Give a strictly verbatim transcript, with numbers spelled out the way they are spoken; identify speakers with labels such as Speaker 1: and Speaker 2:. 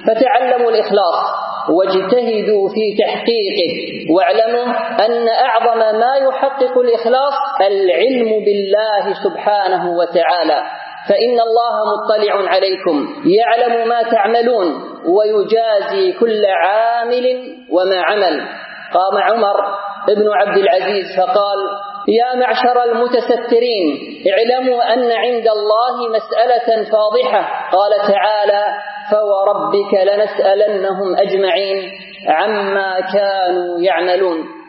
Speaker 1: فتعلموا الإخلاص واجتهدوا في تحقيقه، واعلموا أن أعظم ما يحقق الإخلاص العلم بالله سبحانه وتعالى، فإن الله مطلع عليكم يعلم ما تعملون ويجازي كل عامل وما عمل. قام عمر بن عبد العزيز فقال: يا معشر المتسترين، اعلموا أن عند الله مسألة فاضحة. قال تعالى: فوربك لنسألنهم أجمعين عما كانوا يعملون.